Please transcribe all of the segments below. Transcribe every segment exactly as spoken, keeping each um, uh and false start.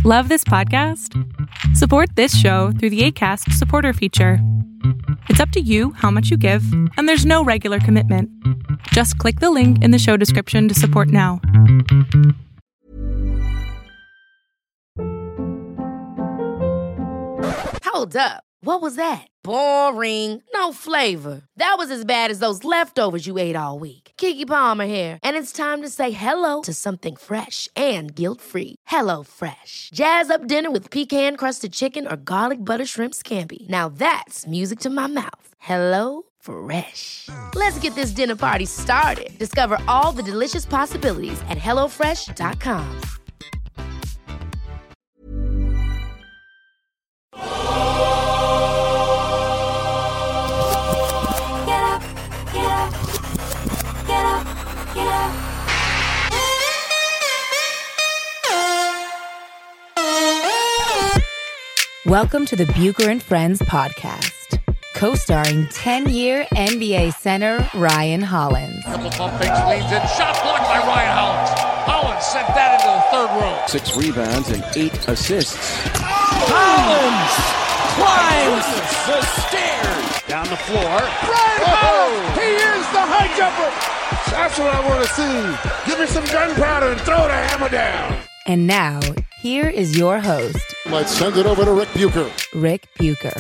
Love this podcast? Support this show through the Acast supporter feature. It's up to you how much you give, and there's no regular commitment. Just click the link in the show description to support now. Hold up. What was that? Boring. No flavor. That was as bad as those leftovers you ate all week. Keke Palmer here, and it's time to say hello to something fresh and guilt-free. Hello Fresh. Jazz up dinner with pecan-crusted chicken or garlic butter shrimp scampi. Now that's music to my mouth. Hello Fresh. Let's get this dinner party started. Discover all the delicious possibilities at hello fresh dot com. Welcome to the Bucher and Friends podcast, co-starring ten-year N B A center Ryan Hollins. Couple pump fakes, leans in, shot blocked by Ryan Hollins. Hollins sent that into the third row. Six rebounds and eight assists. Hollins climbs the stairs. Down the floor. Ryan Hollins, he is the high jumper. That's what I want to see. Give me some gunpowder and throw the hammer down. And now, here is your host, Let's send it over to Rick Bucher. Rick Bucher.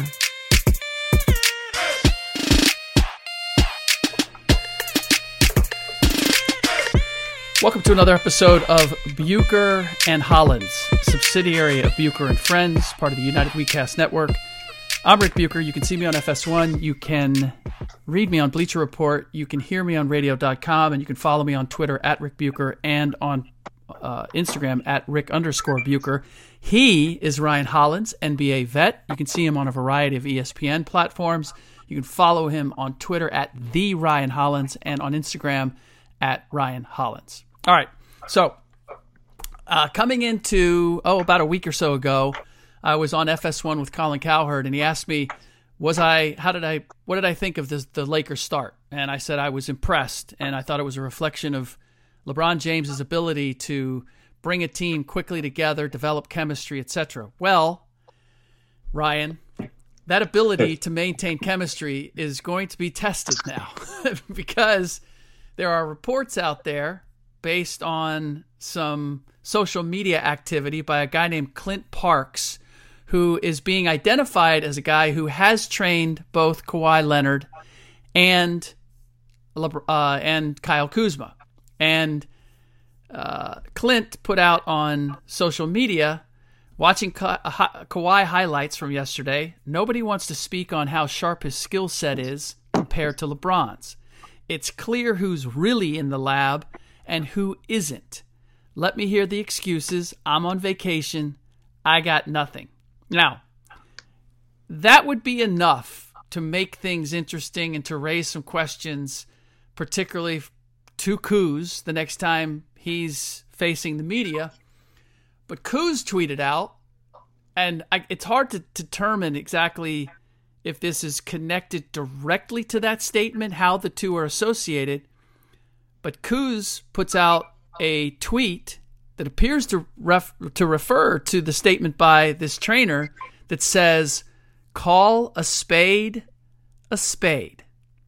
Welcome to another episode of Bucher and Hollins, subsidiary of Bucher and Friends, part of the United WeCast Network. I'm Rick Bucher. You can see me on F S one. You can read me on Bleacher Report. You can hear me on radio dot com, and you can follow me on Twitter at Rick Bucher and on uh, Instagram at Rick underscore Bucher. He is Ryan Hollins, N B A vet. You can see him on a variety of E S P N platforms. You can follow him on Twitter at the Ryan Hollins and on Instagram at Ryan Hollins. All right, so uh, coming into, oh, about a week or so ago, I was on F S one with Colin Cowherd, and he asked me, was I, how did I, what did I think of this, the Lakers start? And I said I was impressed, and I thought it was a reflection of LeBron James's ability to bring a team quickly together, develop chemistry, et cetera. Well, Ryan, that ability to maintain chemistry is going to be tested now because there are reports out there based on some social media activity by a guy named Clint Parks, who is being identified as a guy who has trained both Kawhi Leonard and uh, and Kyle Kuzma. And uh, Clint put out on social media, watching Ka- ha- Kawhi highlights from yesterday, nobody wants to speak on how sharp his skill set is compared to LeBron's. It's clear who's really in the lab and who isn't. Let me hear the excuses. I'm on vacation. I got nothing. Now, that would be enough to make things interesting and to raise some questions, particularly to Kuz the next time he's facing the media. But Kuz tweeted out, and I, it's hard to determine exactly if this is connected directly to that statement, how the two are associated. But Kuz puts out a tweet that appears to ref, to refer to the statement by this trainer that says, call a spade a spade.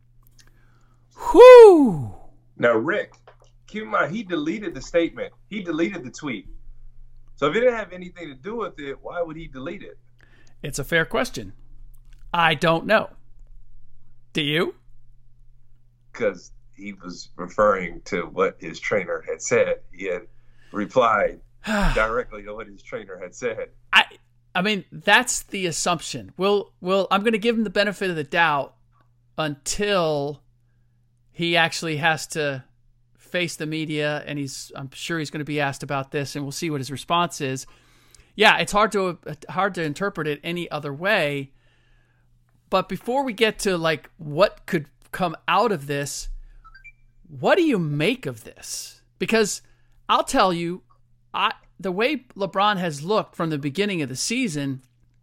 Whoo! Now, Rick, keep in mind, he deleted the statement. He deleted the tweet. So if it didn't have anything to do with it, why would he delete it? It's a fair question. I don't know. Do you? Because he was referring to what his trainer had said. He had replied directly to what his trainer had said. I I mean, that's the assumption. We'll, we'll, I'm going to give him the benefit of the doubt until he actually has to face the media, and he's I'm sure he's going to be asked about this, and we'll see what his response is. Yeah, it's hard to hard to interpret it any other way. But before we get to like what could come out of this, what do you make of this? Because I'll tell you, I the way LeBron has looked from the beginning of the season,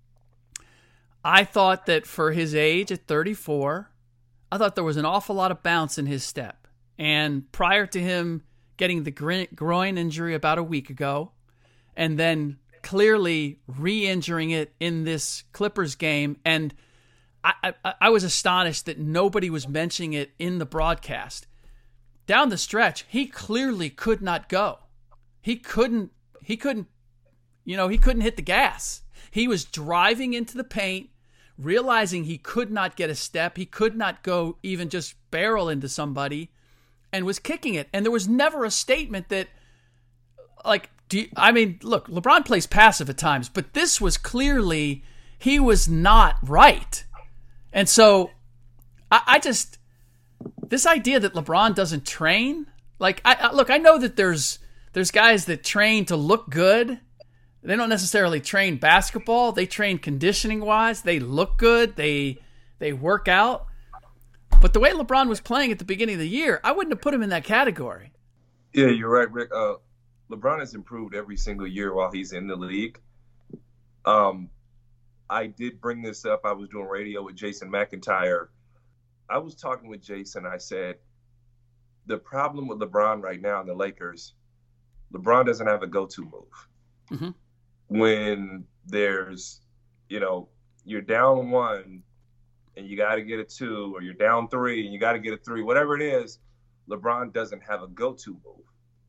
I thought that for his age at thirty-four, I thought there was an awful lot of bounce in his step. And prior to him getting the groin injury about a week ago, and then clearly re-injuring it in this Clippers game. And I, I, I was astonished that nobody was mentioning it in the broadcast. Down the stretch, he clearly could not go. He couldn't, he couldn't, you know, he couldn't hit the gas. He was driving into the paint, realizing he could not get a step. He could not go even just barrel into somebody, and was kicking it. And there was never a statement that, like, do you, I mean, look, LeBron plays passive at times, but this was clearly, he was not right. And so I, I just, this idea that LeBron doesn't train, like, I, I look, I know that there's there's guys that train to look good. They don't necessarily train basketball. They train conditioning-wise. They look good. They they work out. But the way LeBron was playing at the beginning of the year, I wouldn't have put him in that category. Yeah, you're right, Rick. Uh, LeBron has improved every single year while he's in the league. Um, I did bring this up. I was doing radio with Jason McIntyre. I was talking with Jason. I said, the problem with LeBron right now in the Lakers, LeBron doesn't have a go-to move. Mm-hmm. When there's, you know, you're down one and you got to get a two, or you're down three and you got to get a three, whatever it is, LeBron doesn't have a go-to move.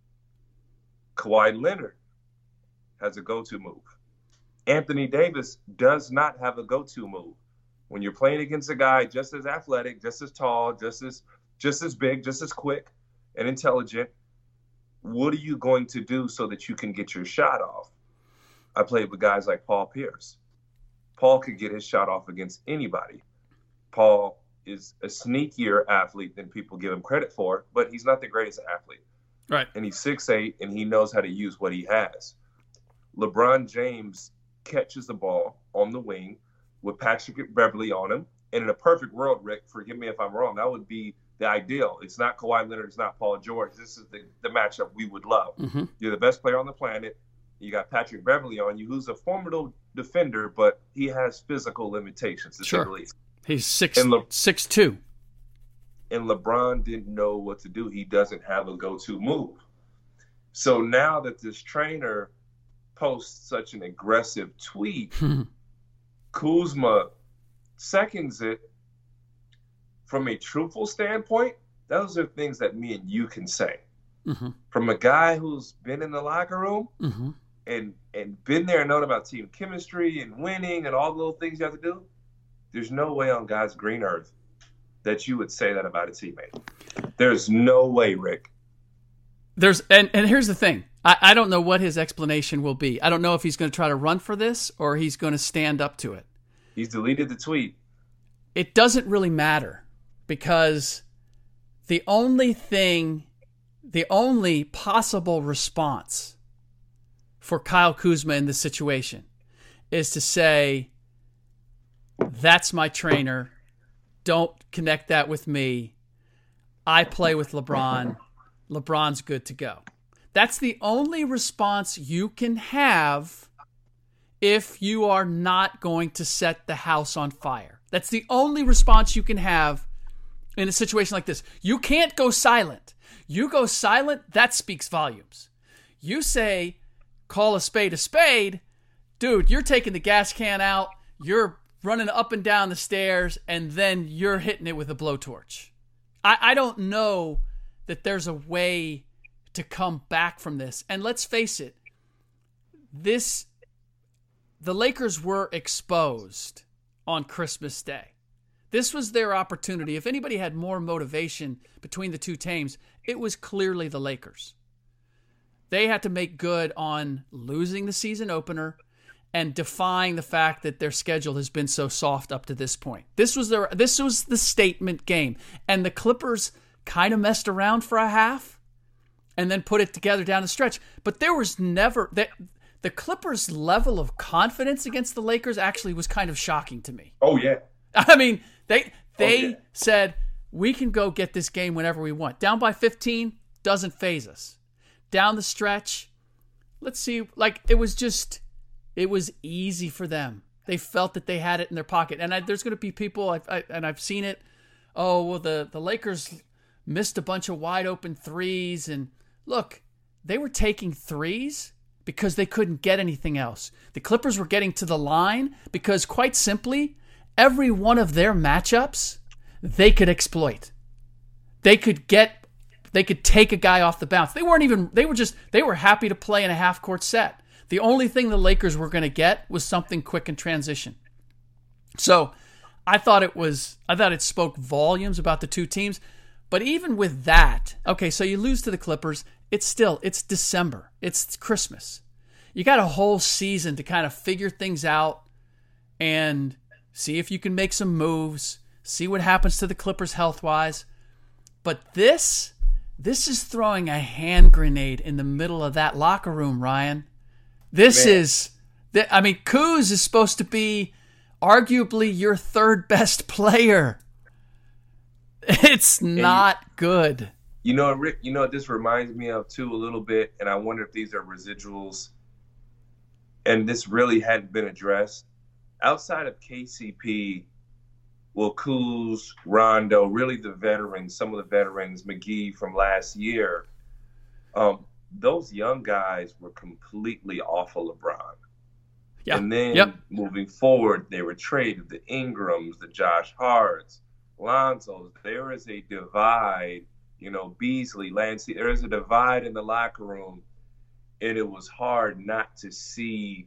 Kawhi Leonard has a go-to move. Anthony Davis does not have a go-to move. When you're playing against a guy just as athletic, just as tall, just as just as big, just as quick and intelligent, what are you going to do so that you can get your shot off? I played with guys like Paul Pierce. Paul could get his shot off against anybody. Paul is a sneakier athlete than people give him credit for, but he's not the greatest athlete. Right. And he's six eight, and he knows how to use what he has. LeBron James catches the ball on the wing with Patrick Beverley on him. And in a perfect world, Rick, forgive me if I'm wrong, that would be the ideal. It's not Kawhi Leonard. It's not Paul George. This is the, the matchup we would love. Mm-hmm. You're the best player on the planet. You got Patrick Beverley on you, who's a formidable defender, but he has physical limitations, to sure. say the least. He's six, Le- six two. And LeBron didn't know what to do. He doesn't have a go-to move. So now that this trainer posts such an aggressive tweet, Kuzma seconds it. From a truthful standpoint, those are things that me and you can say. Mm-hmm. From a guy who's been in the locker room mm-hmm. and and been there and known about team chemistry and winning and all the little things you have to do, there's no way on God's green earth that you would say that about a teammate. There's no way, Rick. There's and, and here's the thing. I, I don't know what his explanation will be. I don't know if he's going to try to run for this or he's going to stand up to it. He's deleted the tweet. It doesn't really matter because the only thing, the only possible response for Kyle Kuzma in this situation is to say, that's my trainer. Don't connect that with me. I play with LeBron. LeBron's good to go. That's the only response you can have if you are not going to set the house on fire. That's the only response you can have in a situation like this. You can't go silent. You go silent, that speaks volumes. You say, call a spade a spade, dude, you're taking the gas can out, you're running up and down the stairs, and then you're hitting it with a blowtorch. I, I don't know that there's a way to come back from this. And let's face it, this, the Lakers were exposed on Christmas Day. This was their opportunity. If anybody had more motivation between the two teams, it was clearly the Lakers. They had to make good on losing the season opener and defying the fact that their schedule has been so soft up to this point. This was their this was the statement game. And the Clippers kind of messed around for a half and then put it together down the stretch. But there was never that the Clippers' level of confidence against the Lakers actually was kind of shocking to me. Oh yeah. I mean, they they oh, yeah. said we can go get this game whenever we want. Down by fifteen doesn't faze us. Down the stretch, let's see, like it was just It was easy for them. They felt that they had it in their pocket. And I, there's going to be people, I, I, and I've seen it, oh, well, the, the Lakers missed a bunch of wide open threes. And look, they were taking threes because they couldn't get anything else. The Clippers were getting to the line because, quite simply, every one of their matchups they could exploit. They could get, they could take a guy off the bounce. They weren't even, they were just, they were happy to play in a half-court set. The only thing the Lakers were going to get was something quick in transition. So I thought it was, I thought it spoke volumes about the two teams. But even with that, okay, so you lose to the Clippers, it's still, it's December. It's Christmas. You got a whole season to kind of figure things out and see if you can make some moves, see what happens to the Clippers health-wise. But this, this is throwing a hand grenade in the middle of that locker room, Ryan. This Man. is, I mean, Kuz is supposed to be arguably your third best player. It's not you, good. You know, Rick, you know what this reminds me of too a little bit, and I wonder if these are residuals, and this really hadn't been addressed. Outside of K C P, well, Kuz, Rondo, really the veterans, some of the veterans, McGee from last year, um, those young guys were completely off of LeBron. Yeah. And then yep. moving forward, they were traded, the Ingrams, the Josh Harts, Lonzos. There is a divide, you know, Beasley, Lancey. There is a divide in the locker room, and it was hard not to see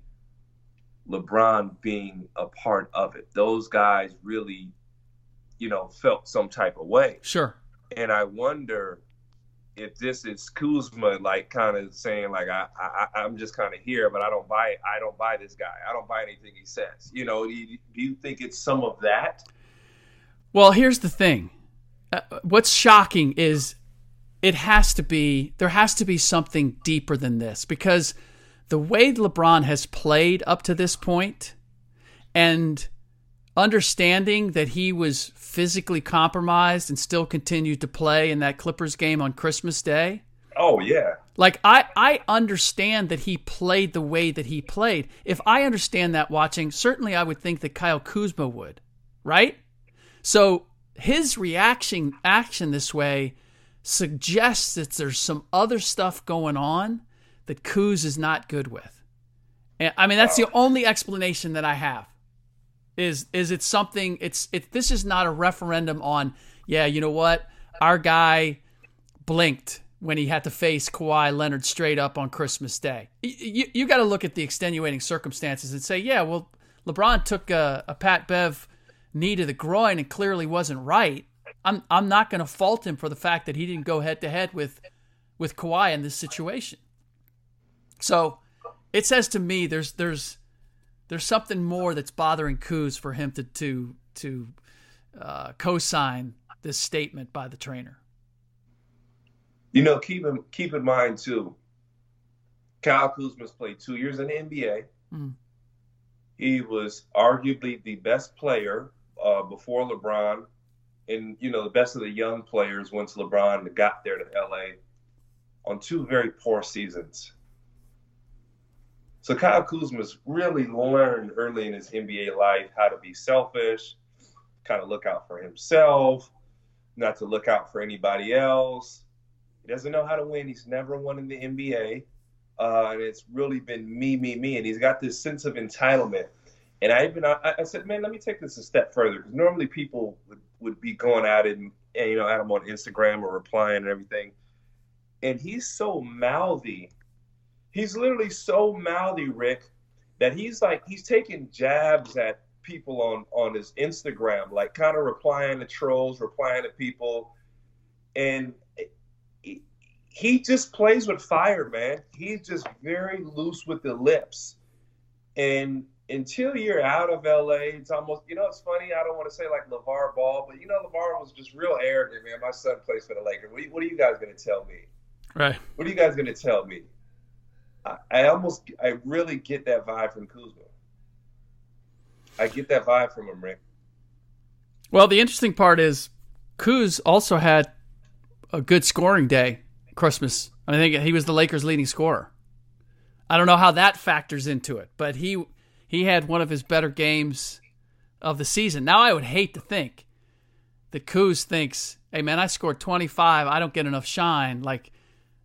LeBron being a part of it. Those guys really, you know, felt some type of way. Sure. And I wonder if this is Kuzma, like, kind of saying, like, I, I, I'm just kind of here, but I don't buy, I don't buy this guy. I don't buy anything he says. You know, do you, do you think it's some of that? Well, here's the thing. Uh, what's shocking is it has to be, there has to be something deeper than this, because the way LeBron has played up to this point, and understanding that he was physically compromised and still continued to play in that Clippers game on Christmas Day. Oh, yeah. Like, I, I understand that he played the way that he played. If I understand that watching, certainly I would think that Kyle Kuzma would, right? So his reaction action this way suggests that there's some other stuff going on that Kuz is not good with. And, I mean, that's the only explanation that I have. Is is it something? It's it. This is not a referendum on. Yeah, you know what? Our guy blinked when he had to face Kawhi Leonard straight up on Christmas Day. You you got to look at the extenuating circumstances and say, yeah, well, LeBron took a, a Pat Bev knee to the groin and clearly wasn't right. I'm I'm not going to fault him for the fact that he didn't go head to head with with Kawhi in this situation. So it says to me, there's there's. There's something more that's bothering Kuz for him to to to uh, co-sign this statement by the trainer. You know, keep in, keep in mind, too, Kyle Kuzma's played two years in the N B A. Mm. He was arguably the best player uh, before LeBron, and, you know, the best of the young players once LeBron got there to L A on two very poor seasons. So Kyle Kuzma's really learned early in his N B A life how to be selfish, kind of look out for himself, not to look out for anybody else. He doesn't know how to win. He's never won in the N B A. Uh, and it's really been me, me, me. And he's got this sense of entitlement. And I even I, I said, man, let me take this a step further. Because normally people would, would be going at it and, and, you know, at him on Instagram or replying and everything. And he's so mouthy. He's literally so mouthy, Rick, that he's like, he's taking jabs at people on, on his Instagram, like kind of replying to trolls, replying to people. And he, he just plays with fire, man. He's just very loose with the lips. And until you're out of L A, it's almost, you know, it's funny. I don't want to say like LeVar Ball, but, you know, LeVar was just real arrogant, man. My son plays for the Lakers. What, what are you guys going to tell me? Right. What are you guys going to tell me? I almost, I really get that vibe from Kuzma. I get that vibe from him, Rick. Well, the interesting part is Kuz also had a good scoring day, Christmas. I think he was the Lakers' leading scorer. I don't know how that factors into it, but he he had one of his better games of the season. Now, I would hate to think that Kuz thinks, hey, man, I scored twenty-five. I don't get enough shine. Like,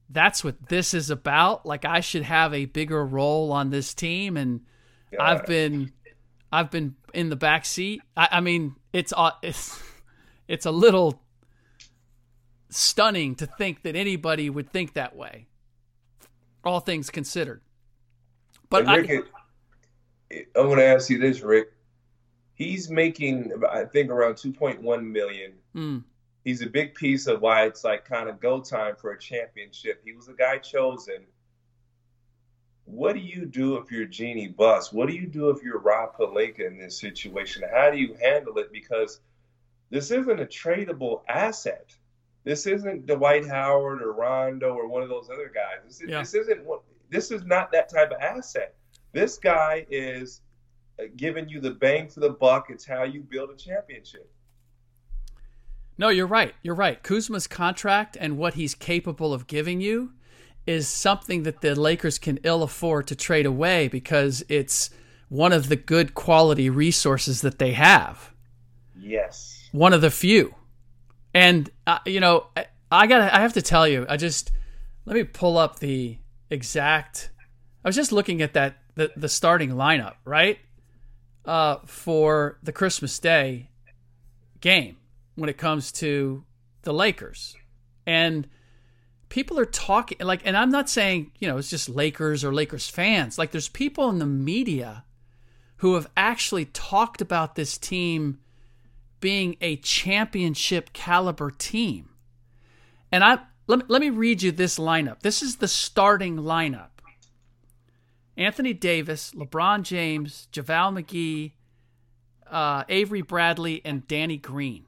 that's what this is about. Like I should have a bigger role on this team, and God. I've been, I've been in the back seat. I, I mean, it's it's it's a little stunning to think that anybody would think that way, all things considered. But Rick, I, I want to ask you this, Rick. He's making, I think, around two point one million dollars. Mm. He's a big piece of why it's like kind of go time for a championship. He was the guy chosen. What do you do if you're Jeannie Buss? What do you do if you're Rob Pelinka in this situation? How do you handle it? Because this isn't a tradable asset. This isn't Dwight Howard or Rondo or one of those other guys. This, is, yeah. this isn't what. This is not that type of asset. This guy is giving you the bang for the buck. It's how you build a championship. No, you're right. You're right. Kuzma's contract and what he's capable of giving you is something that the Lakers can ill afford to trade away because it's one of the good quality resources that they have. Yes. One of the few. And, uh, you know, I, I gotta, I have to tell you, I just, let me pull up the exact, I was just looking at that, the, the starting lineup, right? Uh, for the Christmas Day game when it comes to the Lakers. And people are talking, like, and I'm not saying, you know, it's just Lakers or Lakers fans. Like, there's people in the media who have actually talked about this team being a championship caliber team. And I let me, let me read you this lineup. This is the starting lineup. Anthony Davis, LeBron James, JaVale McGee, uh, Avery Bradley, and Danny Green.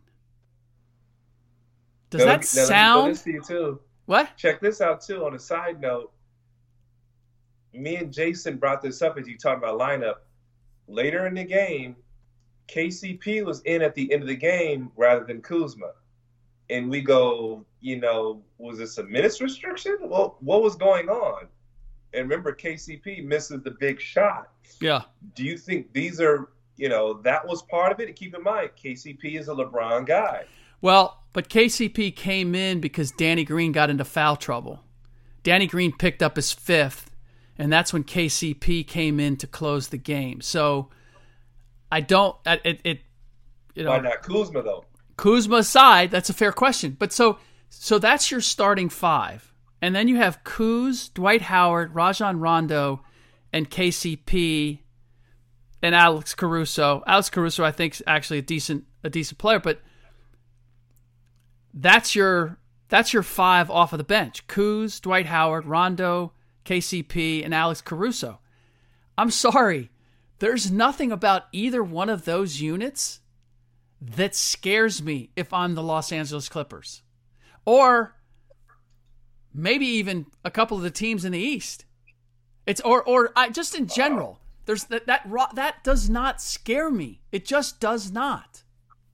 Does now, that now, sound? This to you too. What? Check this out too. On a side note, me and Jason brought this up as you talked about lineup. Later in the game, K C P was in at the end of the game rather than Kuzma. And we go, you know, was this a minutes restriction? Well, what was going on? And remember, K C P misses the big shot. Yeah. Do you think these are, you know, that was part of it? And keep in mind, K C P is a LeBron guy. Well, but K C P came in because Danny Green got into foul trouble. Danny Green picked up his fifth, and that's when K C P came in to close the game. So I don't, it, it you know. Why not Kuzma, though? Kuzma aside, that's a fair question. But so, so that's your starting five. And then you have Kuz, Dwight Howard, Rajon Rondo, and K C P, and Alex Caruso. Alex Caruso, I think, is actually a decent a decent player, but that's your that's your five off of the bench: Kuz, Dwight Howard, Rondo, K C P, and Alex Caruso. I'm sorry, there's nothing about either one of those units that scares me if I'm the Los Angeles Clippers, or maybe even a couple of the teams in the East. It's or or I, just in general. There's that that that does not scare me. It just does not.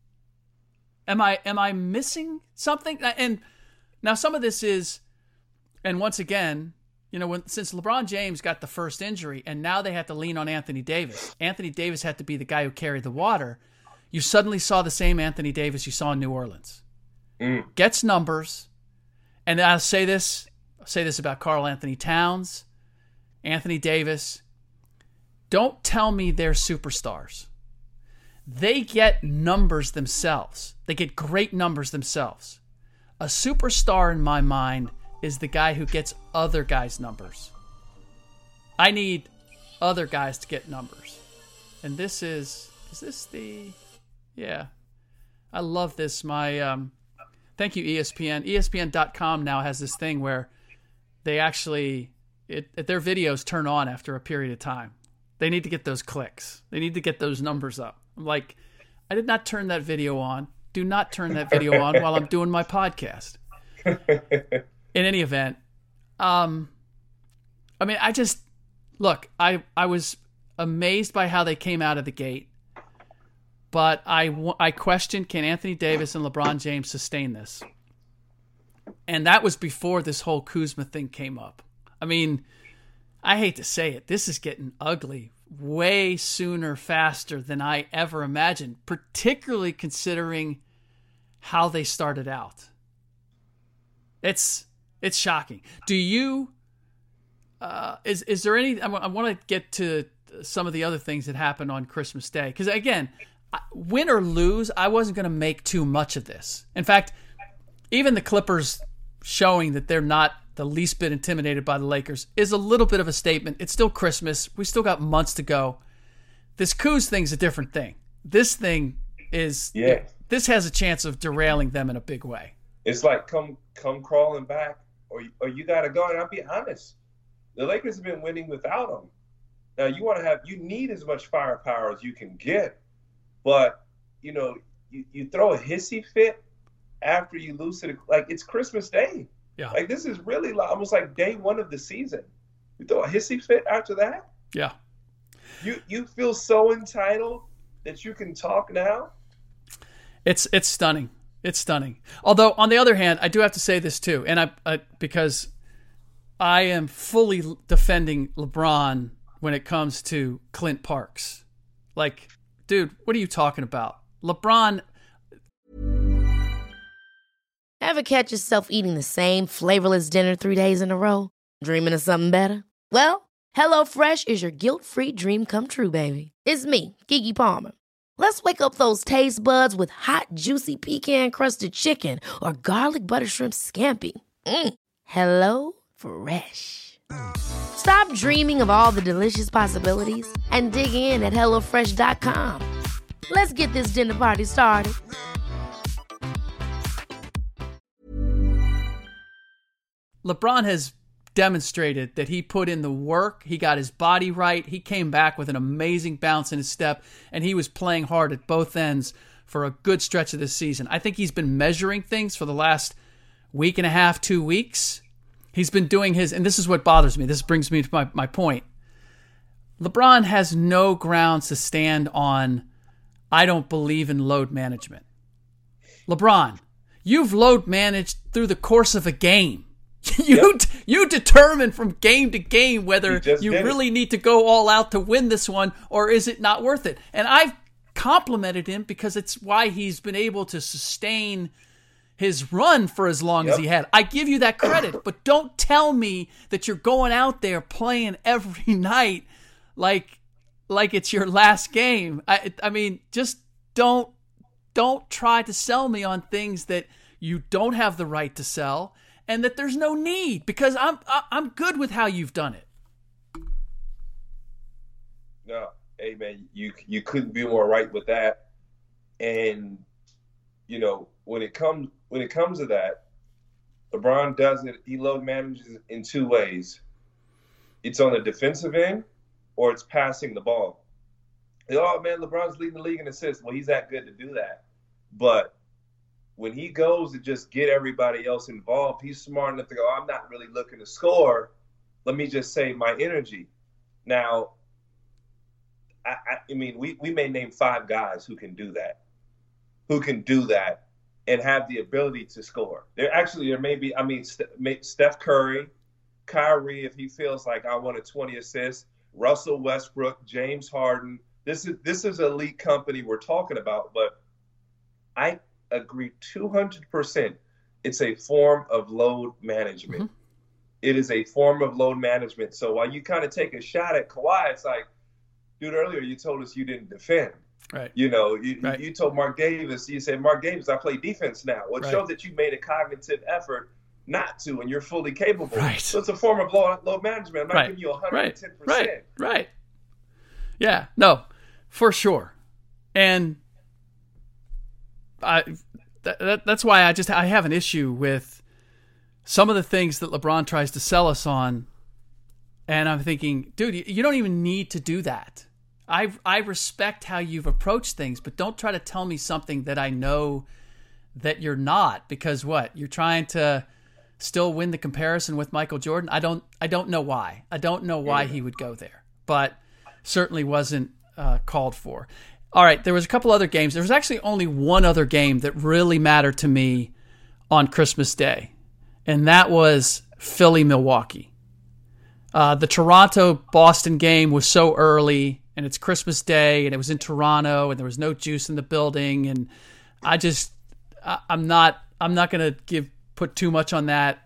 Am I am I missing something? And now some of this is, and once again, you know, when since LeBron James got the first injury, and now they have to lean on Anthony Davis. Anthony Davis had to be the guy who carried the water. You suddenly saw the same Anthony Davis you saw in New Orleans. Mm. Gets numbers. And I'll say this, I'll say this about Karl Anthony Towns, Anthony Davis. Don't tell me they're superstars. They get numbers themselves. They get great numbers themselves. A superstar in my mind is the guy who gets other guys' numbers. I need other guys to get numbers. And this is, is this the, yeah. I love this. My, um, Thank you, E S P N. E S P N dot com now has this thing where they actually, it, their videos turn on after a period of time. They need to get those clicks. They need to get those numbers up. I'm like, I did not turn that video on. Do not turn that video on while I'm doing my podcast. In any event, um, I mean, I just, look, I, I was amazed by how they came out of the gate. But I, I question, can Anthony Davis and LeBron James sustain this? And that was before this whole Kuzma thing came up. I mean, I hate to say it, this is getting ugly way sooner, faster than I ever imagined, particularly considering how they started out. It's It's shocking. Do you? Uh, is is there any? I, w- I want to get to some of the other things that happened on Christmas Day because again, win or lose, I wasn't going to make too much of this. In fact, even the Clippers showing that they're not the least bit intimidated by the Lakers is a little bit of a statement. It's still Christmas. We still got months to go. This Kuz thing's a different thing. This thing is, yeah. This has a chance of derailing them in a big way. It's like come come crawling back, or or you got to go. And I'll be honest, the Lakers have been winning without him. Now you want to have, you need as much firepower as you can get, but you know you, you throw a hissy fit after you lose to the, like it's Christmas Day. Yeah. Like this is really like, almost like day one of the season. You throw a hissy fit after that. Yeah. You you feel so entitled that you can talk now. It's it's stunning. It's stunning. Although on the other hand, I do have to say this too, and I, I because I am fully defending LeBron when it comes to Clint Parks. Like, dude, what are you talking about? LeBron. Ever catch yourself eating the same flavorless dinner three days in a row? Dreaming of something better? Well, HelloFresh is your guilt-free dream come true, baby. It's me, Keke Palmer. Let's wake up those taste buds with hot, juicy pecan-crusted chicken or garlic butter shrimp scampi. Mm. Hello Fresh. Stop dreaming of all the delicious possibilities and dig in at hello fresh dot com. Let's get this dinner party started. LeBron has demonstrated that he put in the work. He got his body right. He came back with an amazing bounce in his step, and he was playing hard at both ends for a good stretch of this season. I think he's been measuring things for the last week and a half, two weeks. He's been doing his, and this is what bothers me. This brings me to my, my point. LeBron has no grounds to stand on, I don't believe in load management. LeBron, you've load managed through the course of a game. You yep. you determine from game to game whether you really it. need to go all out to win this one or is it not worth it. And I've complimented him because it's why he's been able to sustain his run for as long yep. as he had. I give you that credit, but don't tell me that you're going out there playing every night like like it's your last game. I I mean, just don't don't try to sell me on things that you don't have the right to sell. And that there's no need because I'm I'm good with how you've done it. No, hey man, you you couldn't be more right with that. And you know when it comes when it comes to that, LeBron does it. He load manages in two ways. It's on the defensive end, or it's passing the ball. Oh man, LeBron's leading the league in assists. Well, he's that good to do that, but when he goes to just get everybody else involved, he's smart enough to go, I'm not really looking to score. Let me just save my energy. Now, I, I, I mean, we, we may name five guys who can do that, who can do that and have the ability to score. There actually, there may be, I mean, Steph Curry, Kyrie, if he feels like I want a twenty assists, Russell Westbrook, James Harden. This is, this is elite company we're talking about, but I agree two hundred percent. It's a form of load management. Mm-hmm. It is a form of load management. So while you kind of take a shot at Kawhi, it's like, dude, earlier you told us you didn't defend. Right. You know, you, right. you told Mark Davis, you said, Mark Davis, I play defense now. Well, it right. shows that you made a cognitive effort not to, and you're fully capable. Right. So it's a form of load, load management. I'm not right. giving you one hundred ten percent. Right. right. Right. Yeah. No, for sure. And I that, that, that's why I just I have an issue with some of the things that LeBron tries to sell us on, and I'm thinking, dude, you, you don't even need to do that. I I respect how you've approached things, but don't try to tell me something that I know that you're not, because what? You're trying to still win the comparison with Michael Jordan? I don't I don't know why. I don't know why he would go there, but certainly wasn't uh, called for. All right, there was a couple other games. There was actually only one other game that really mattered to me on Christmas Day, and that was Philly-Milwaukee. Uh, the Toronto-Boston game was so early, and it's Christmas Day, and it was in Toronto, and there was no juice in the building, and I just, I, I'm not, I'm not going to give put too much on that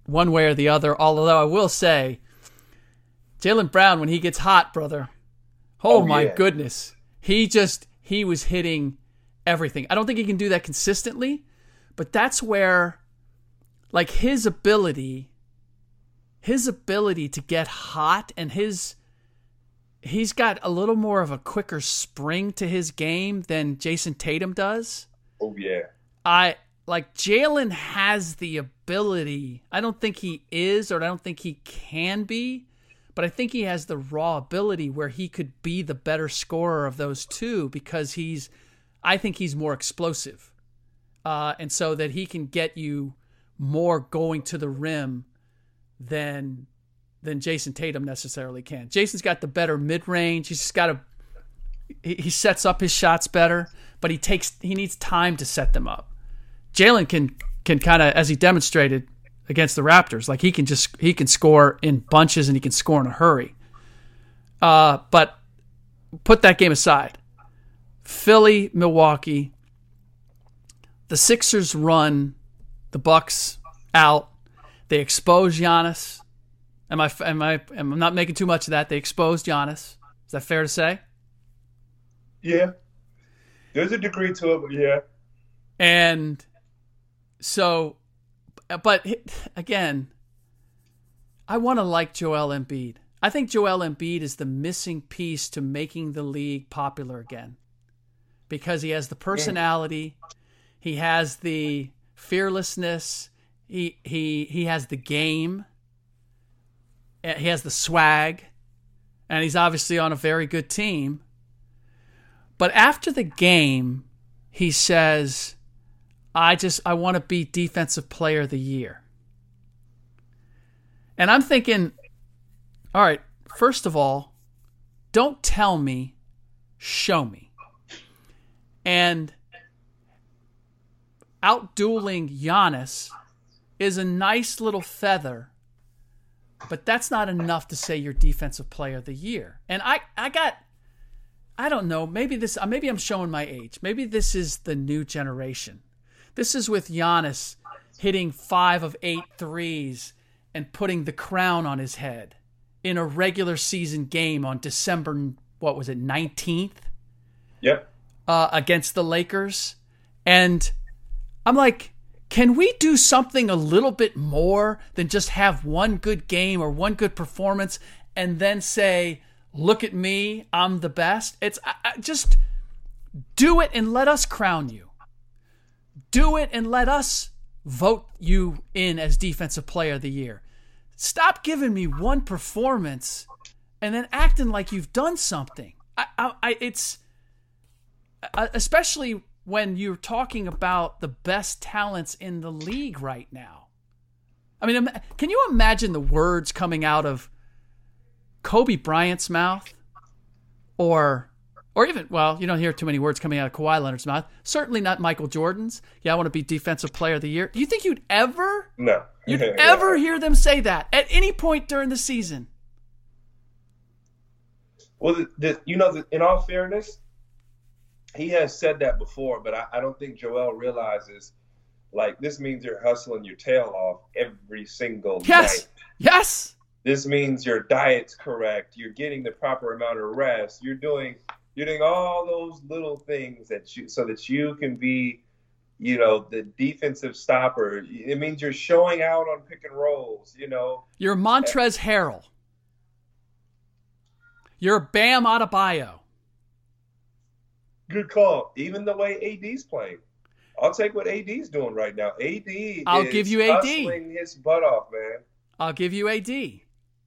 one way or the other. Although I will say, Jaylen Brown, when he gets hot, brother, oh, oh my yeah. goodness. He just, he was hitting everything. I don't think he can do that consistently, but that's where, like, his ability, his ability to get hot and his, he's got a little more of a quicker spring to his game than Jason Tatum does. Oh, yeah. I, like, Jaylen has the ability. I don't think he is, or I don't think he can be, but I think he has the raw ability where he could be the better scorer of those two because he's, I think he's more explosive. Uh, and so that he can get you more going to the rim than than Jason Tatum necessarily can. Jason's got the better mid-range. He's just got to, he, he sets up his shots better, but he takes, he needs time to set them up. Jaylen can, can kind of, as he demonstrated against the Raptors, like he can just, he can score in bunches and he can score in a hurry. Uh, but put that game aside. Philly, Milwaukee, the Sixers run the Bucks out. They expose Giannis. Am I, am I, am I not making too much of that? They exposed Giannis. Is that fair to say? Yeah. There's a degree to it, but yeah. And so, but again, I want to like Joel Embiid. I think Joel Embiid is the missing piece to making the league popular again because he has the personality, he has the fearlessness, he he he has the game, he has the swag, and he's obviously on a very good team. But after the game, he says, I just, I want to be Defensive Player of the Year. And I'm thinking, all right, first of all, don't tell me, show me. And out-dueling Giannis is a nice little feather, but that's not enough to say you're Defensive Player of the Year. And I, I got, I don't know, maybe this, maybe I'm showing my age. Maybe this is the new generation. This is with Giannis hitting five of eight threes and putting the crown on his head in a regular season game on December, what was it, nineteenth? Yep. Uh, against the Lakers. And I'm like, can we do something a little bit more than just have one good game or one good performance and then say, look at me, I'm the best? It's I, I, just do it and let us crown you. Do it and let us vote you in as Defensive Player of the Year. Stop giving me one performance and then acting like you've done something. I, I, I it's especially when you're talking about the best talents in the league right now. I mean, can you imagine the words coming out of Kobe Bryant's mouth, or? Or even, well, you don't hear too many words coming out of Kawhi Leonard's mouth. Certainly not Michael Jordan's. Yeah, I want to be Defensive Player of the Year. Do you think you'd ever, no, you'd ever hear them say that at any point during the season? Well, the, the, you know, the, in all fairness, he has said that before, but I, I don't think Joel realizes, like, this means you're hustling your tail off every single yes. night. Yes. This means your diet's correct. You're getting the proper amount of rest. You're doing... You're doing all those little things that you, so that you can be, you know, the defensive stopper. It means you're showing out on pick and rolls, you know. You're Montrezl Harrell. You're Bam Adebayo. Good call. Even the way A D's playing. I'll take what A D's doing right now. A D I'll is give you A D. hustling his butt off, man. I'll give you A D.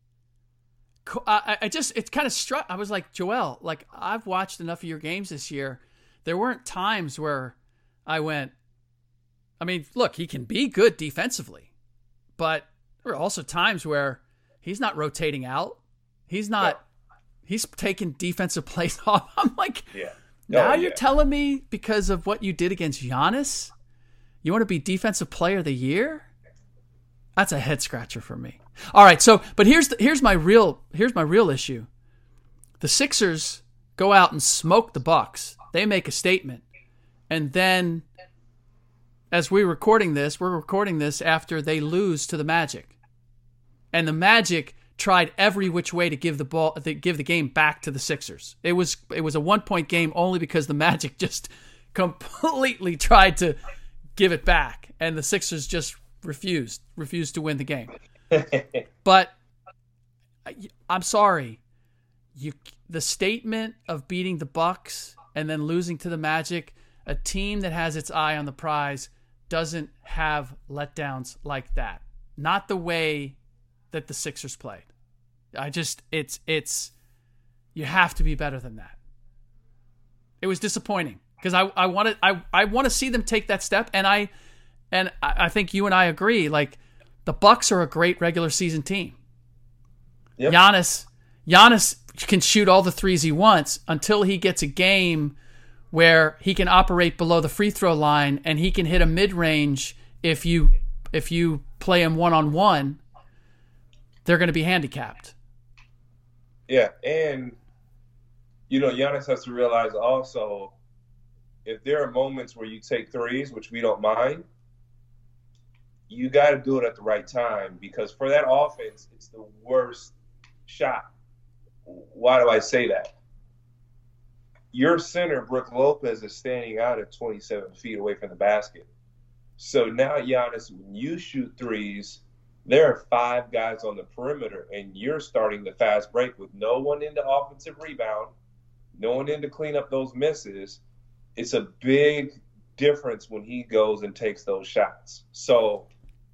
I, I just, it's kind of struck. I was like, Joel, like, I've watched enough of your games this year. There weren't times where I went, I mean, look, he can be good defensively, but there are also times where he's not rotating out. He's not, yeah. he's taking defensive plays off. I'm like, yeah. now oh, you're yeah. telling me because of what you did against Giannis, you want to be Defensive Player of the Year? That's a head scratcher for me. All right, so but here's the, here's my real here's my real issue. The Sixers go out and smoke the Bucks. They make a statement, and then as we're recording this, we're recording this after they lose to the Magic. And the Magic tried every which way to give the ball, to give the game back to the Sixers. It was it was a one-point game only because the Magic just completely tried to give it back, and the Sixers just refused, refused to win the game. But I'm sorry, you the statement of beating the Bucks and then losing to the Magic, a team that has its eye on the prize, doesn't have letdowns like that. Not the way that the Sixers played. I just, it's, it's, you have to be better than that. It was disappointing because I, I wanted, I, I want to see them take that step. And I, and I, I think you and I agree, like the Bucks are a great regular season team. Yep. Giannis, Giannis can shoot all the threes he wants until he gets a game where he can operate below the free throw line and he can hit a mid-range. If you, if you play him one-on-one, they're going to be handicapped. Yeah, and, you know, Giannis has to realize also if there are moments where you take threes, which we don't mind, you got to do it at the right time because for that offense, it's the worst shot. Why do I say that? Your center, Brook Lopez, is standing out at twenty-seven feet away from the basket. So now, Giannis, when you shoot threes, there are five guys on the perimeter, and you're starting the fast break with no one in the offensive rebound, no one in to clean up those misses. It's a big difference when he goes and takes those shots. So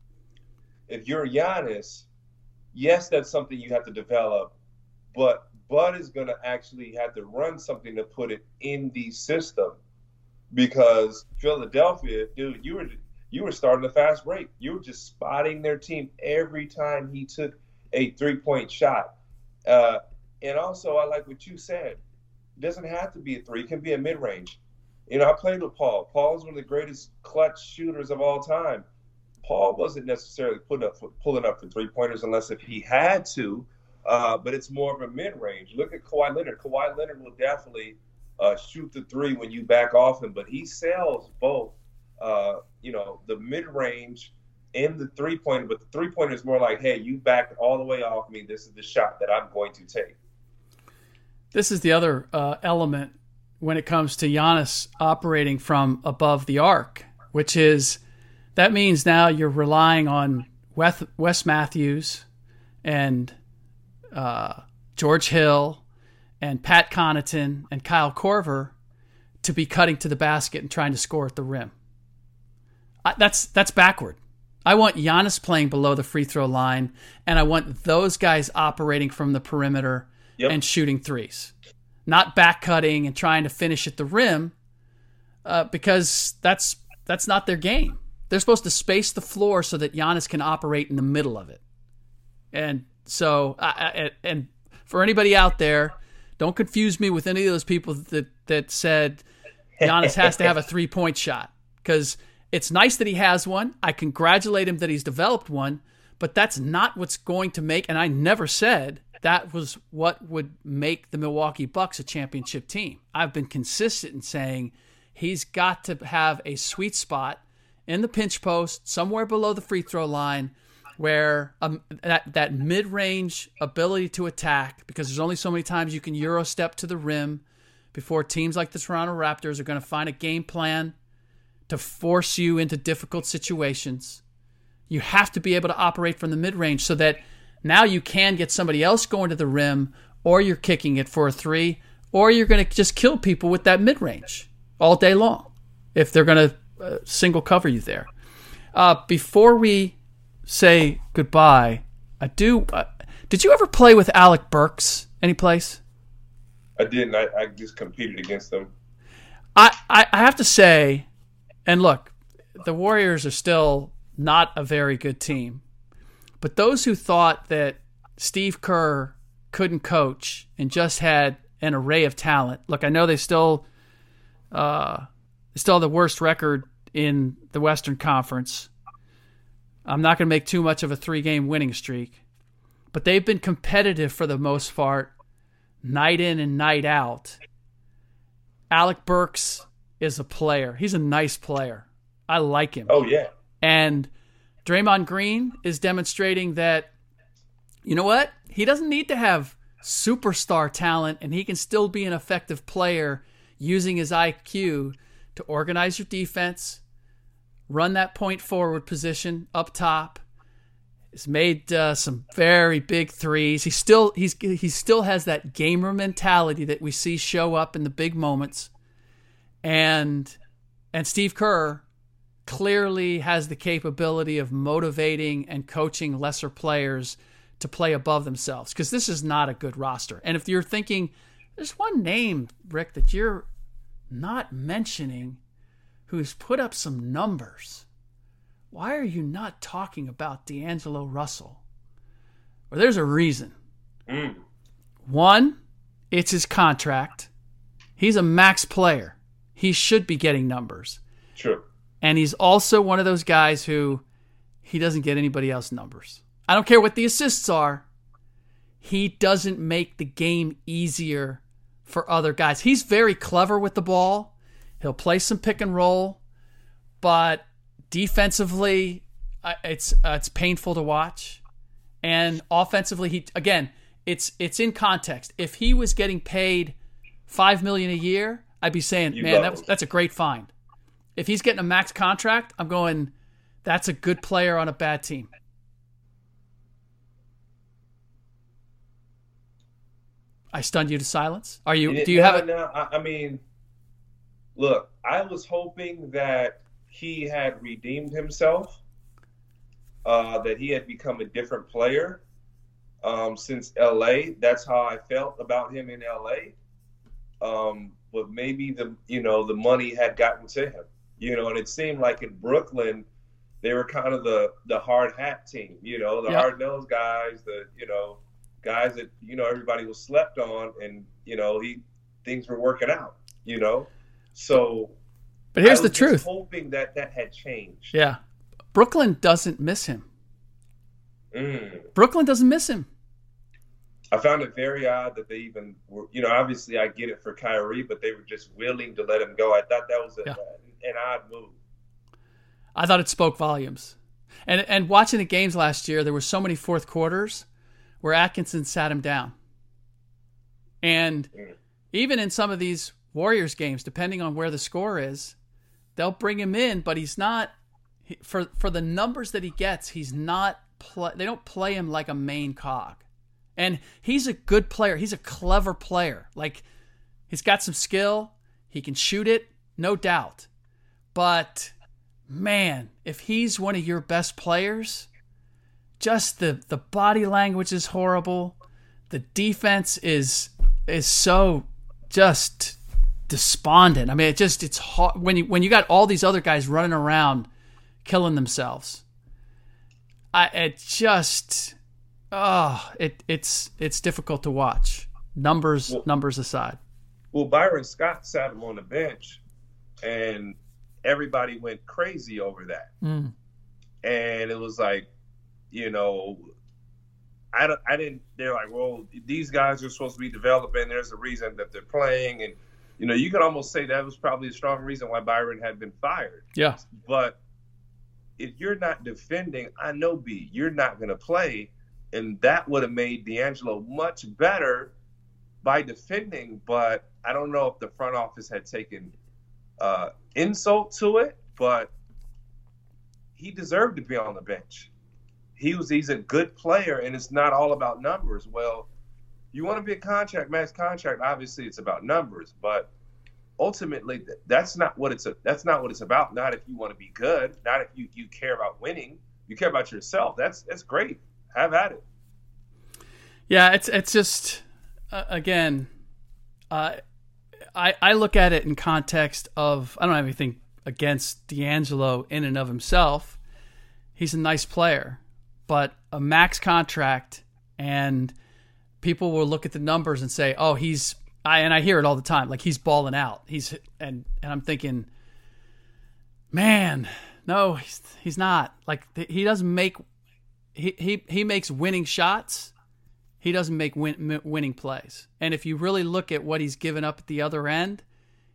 if you're Giannis, yes, that's something you have to develop, but Bud is going to actually have to run something to put it in the system because Philadelphia, dude, you were – you were starting a fast break. You were just spotting their team every time he took a three-point shot. Uh, and also, I like what you said. It doesn't have to be a three. It can be a mid-range. You know, I played with Paul. Paul's one of the greatest clutch shooters of all time. Paul wasn't necessarily putting up, pulling up for three-pointers unless if he had to, uh, but it's more of a mid-range. Look at Kawhi Leonard. Kawhi Leonard will definitely uh, shoot the three when you back off him, but he sells both. Uh, you know, the mid-range and the three-pointer, but the three-pointer is more like, hey, you backed all the way off me. This is the shot that I'm going to take. This is the other uh, element when it comes to Giannis operating from above the arc, which is that means now you're relying on Wes, Wes Matthews and uh, George Hill and Pat Connaughton and Kyle Korver to be cutting to the basket and trying to score at the rim. That's that's backward. I want Giannis playing below the free throw line, and I want those guys operating from the perimeter yep. and shooting threes, not back cutting and trying to finish at the rim, uh, because that's that's not their game. They're supposed to space the floor so that Giannis can operate in the middle of it. And so, I, I, and for anybody out there, don't confuse me with any of those people that that said Giannis has to have a three point shot, because it's nice that he has one. I congratulate him that he's developed one, but that's not what's going to make, and I never said that was what would make the Milwaukee Bucks a championship team. I've been consistent in saying he's got to have a sweet spot in the pinch post, somewhere below the free throw line, where um, that, that mid-range ability to attack, because there's only so many times you can Euro step to the rim before teams like the Toronto Raptors are going to find a game plan to force you into difficult situations. You have to be able to operate from the mid-range so that now you can get somebody else going to the rim, or you're kicking it for a three, or you're going to just kill people with that mid-range all day long if they're going to uh, single cover you there. Uh, before we say goodbye, I do. Uh, did you ever play with Alec Burks any place? I didn't. I, I just competed against them. I, I, I have to say, and look, the Warriors are still not a very good team. But those who thought that Steve Kerr couldn't coach and just had an array of talent, look, I know they still uh, they still have the worst record in the Western Conference. I'm not going to make too much of a three-game winning streak. But they've been competitive for the most part, night in and night out. Alec Burks is a player. He's a nice player. I like him. Oh, yeah. And Draymond Green is demonstrating that, you know what? He doesn't need to have superstar talent, and he can still be an effective player using his I Q to organize your defense, run that point forward position up top. He's made uh, some very big threes. He still he's he still has that gamer mentality that we see show up in the big moments. And and Steve Kerr clearly has the capability of motivating and coaching lesser players to play above themselves, because this is not a good roster. And if you're thinking, there's one name, Rick, that you're not mentioning who's put up some numbers, why are you not talking about D'Angelo Russell? Well, there's a reason. Mm. One, it's his contract. He's a max player. He should be getting numbers. Sure. And he's also one of those guys who he doesn't get anybody else numbers. I don't care what the assists are. He doesn't make the game easier for other guys. He's very clever with the ball. He'll play some pick and roll, but defensively, it's uh, it's painful to watch. And offensively, he again, it's it's in context. If he was getting paid five million dollars a year, I'd be saying, You man, know. that's that's a great find. If he's getting a max contract, I'm going, that's a good player on a bad team. I stunned you to silence. Are you? Do you have it? No, I, I mean, look, I was hoping that he had redeemed himself, uh, that he had become a different player um, since L A. That's how I felt about him in L A. Um, but maybe the you know the money had gotten to him, you know, and it seemed like in Brooklyn they were kind of the the hard hat team, you know, the Yep. hard nosed guys, the you know. guys that, you know, everybody was slept on, and, you know, he things were working out, you know. So But here's I the was truth. just hoping that that had changed. Yeah. Brooklyn doesn't miss him. Mm. Brooklyn doesn't miss him. I found it very odd that they even were, you know, obviously I get it for Kyrie, but they were just willing to let him go. I thought that was a, Yeah. an odd move. I thought it spoke volumes. And and watching the games last year, there were so many fourth quarters where Atkinson sat him down. And Mm. even in some of these Warriors games, depending on where the score is, they'll bring him in, but he's not he, for for the numbers that he gets, he's not play, they don't play him like a main cog. And he's a good player. He's a clever player. Like, he's got some skill. He can shoot it, no doubt. But man, if he's one of your best players, just the, the body language is horrible. The defense is is so just despondent. I mean, it just it's hard when you when you got all these other guys running around killing themselves. I it just oh it it's it's difficult to watch. Numbers Well, numbers aside. Well, Byron Scott sat him on the bench, and everybody went crazy over that. Mm. And it was like, you know, I, don't, I didn't, they're like, well, these guys are supposed to be developing. There's a reason that they're playing. And, you know, you could almost say that was probably a strong reason why Byron had been fired. Yeah. But if you're not defending, I know, B, you're not going to play. And that would have made D'Angelo much better by defending. But I don't know if the front office had taken uh, insult to it, but he deserved to be on the bench. He was he's a good player, and it's not all about numbers. Well, you want to be a contract, max contract, obviously it's about numbers, but ultimately that's not what it's a, that's not what it's about. Not if you want to be good, not if you, you care about winning. You care about yourself. That's that's great. Have at it. Yeah, it's it's just uh, again, uh, I I look at it in context of I don't have anything against D'Angelo in and of himself. He's a nice player, but a max contract, and people will look at the numbers and say, "Oh, he's." I and I hear it all the time, like he's balling out. He's and and I'm thinking, man, no, he's he's not. Like he doesn't make he he he makes winning shots. He doesn't make win, winning plays. And if you really look at what he's given up at the other end,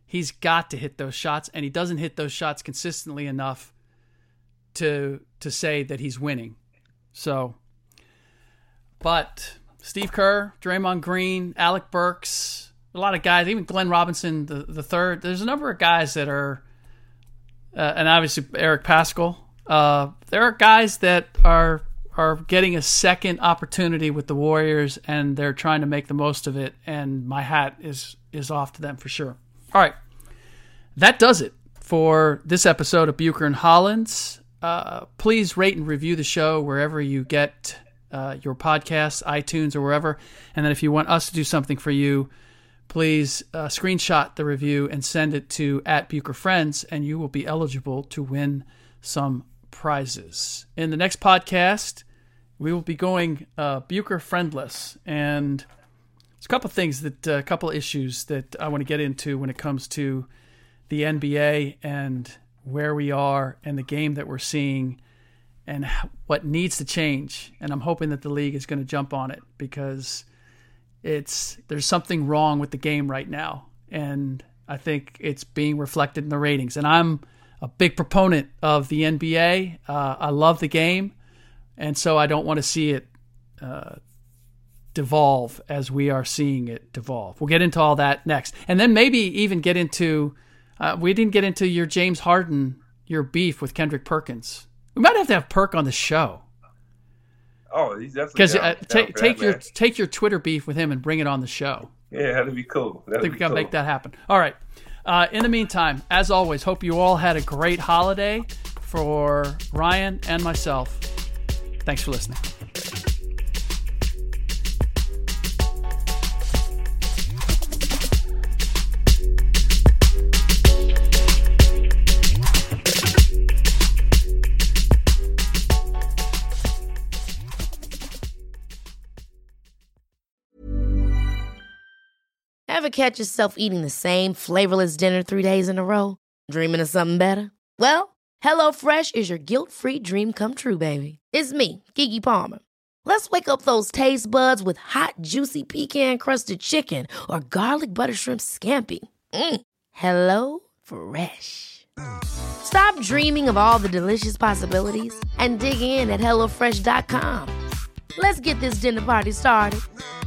he's got to hit those shots, and he doesn't hit those shots consistently enough to to say that he's winning. So, but Steve Kerr, Draymond Green, Alec Burks, a lot of guys, even Glenn Robinson the, the third. There's a number of guys that are, uh, and obviously Eric Paschall. Uh, there are guys that are are getting a second opportunity with the Warriors, and they're trying to make the most of it. And my hat is is off to them for sure. All right, that does it for this episode of Bucher and Hollins. Uh, please rate and review the show wherever you get uh, your podcasts, iTunes or wherever. And then if you want us to do something for you, please uh, screenshot the review and send it to at Bucher Friends, and you will be eligible to win some prizes. In the next podcast, we will be going uh, Bucher friendless, and there's a couple things that a uh, couple issues that I want to get into when it comes to the N B A and where we are and the game that we're seeing and what needs to change. And I'm hoping that the league is going to jump on it, because it's there's something wrong with the game right now, and I think it's being reflected in the ratings. And I'm a big proponent of the N B A. Uh, I love the game, and so I don't want to see it uh, devolve as we are seeing it devolve. We'll get into all that next, and then maybe even get into uh, we didn't get into your James Harden, your beef with Kendrick Perkins. We might have to have Perk on the show. Oh, he's definitely because uh, take take that, your man. take your Twitter beef with him and bring it on the show. Yeah, that'd be cool. That'd I think be we gotta cool. make that happen. All right. Uh, in the meantime, as always, hope you all had a great holiday. For Ryan and myself, thanks for listening. Ever catch yourself eating the same flavorless dinner three days in a row? Dreaming of something better? Well, HelloFresh is your guilt-free dream come true, baby. It's me, Keke Palmer. Let's wake up those taste buds with hot, juicy pecan-crusted chicken or garlic butter shrimp scampi. Mm. Hello Fresh. Stop dreaming of all the delicious possibilities and dig in at hello fresh dot com. Let's get this dinner party started.